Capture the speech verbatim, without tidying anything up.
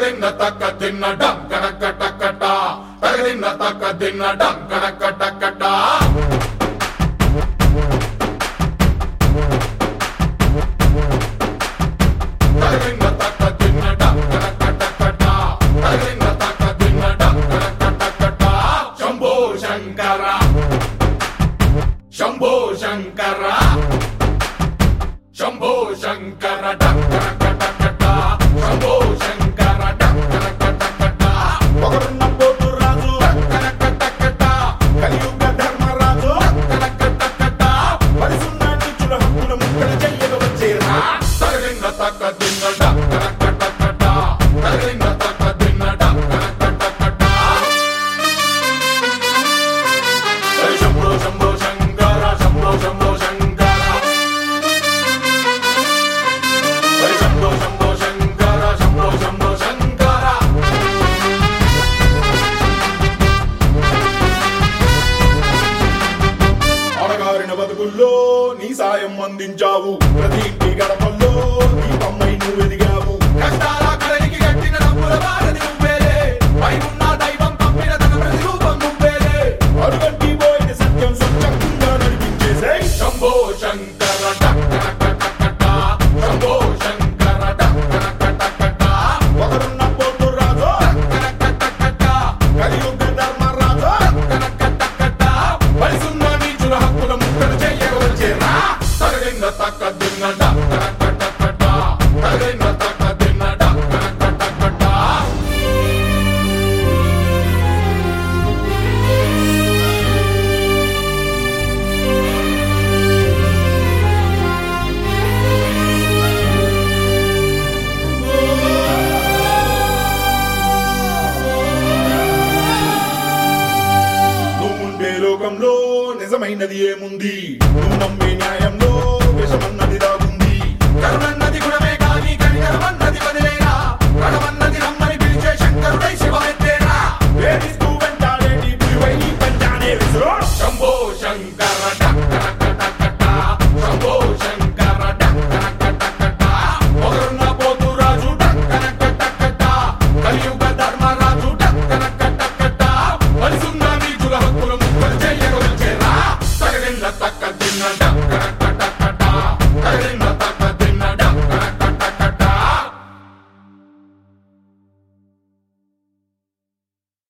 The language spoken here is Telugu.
తగదిన్న తక్క తిన్న డంకనక టకట తగదిన్న తక్క తిన్న డంకనక టకట తగదిన్న తక్క తిన్న డంకనక టకట తగదిన్న తక్క తిన్న డంకనక టకట శంభో శంకర శంభో శంకర శంభో శంకర డంకనక టకట శంభో శంకర డంకనక టకట పొగరున్న పోతు రాజు డంకనక టకట కలియుగ ధర్మరాజు డంకనక టకట పరిసున్న నీచుల హక్కుల ముక్కలు చెయ్యగ వచ్చేరా తగదిన్న తక్క తిన్న డంకనక టకట తగదిన్న తక్క తిన్న డంకనక టకట శంభో శంభో శంకర శంభో శంభో శంకర శంభో శంభో శంకర శంభో శంభో శంకర అడగారిన బతుకుల్లో నీ సాయం అందించావు ప్రతి ఇంటి గడపల్లో దీపమ్మై నువ్వు ఎదిగావు కష్టాల కడలికి కట్టిన డబ్బుల వారధి నువ్వేలే పై ఉన్న దైవం పంపిన తన ప్రతిరూపం నువ్వేలే అడుగంటి పోయిన సత్యం స్వచ్ఛంగా నడిపించేసే శంభో శంకర డంకనక టకట శంభో శంకర డంకనక టకట పొగరున్న పోతు రాజు డంకనక టకట కలియుగ ధర్మరాజు డంకనక టకట పరిసున్న నీచుల హక్కుల ముక్కలు చెయ్యగ వచ్చేరా తగదిన్న తక్క దిన్న డంకనక టకట తగదిన్న తక్క దిన్న డంకనక టకట నువ్వుండే లోకంలో నిజమైనది ఏముంది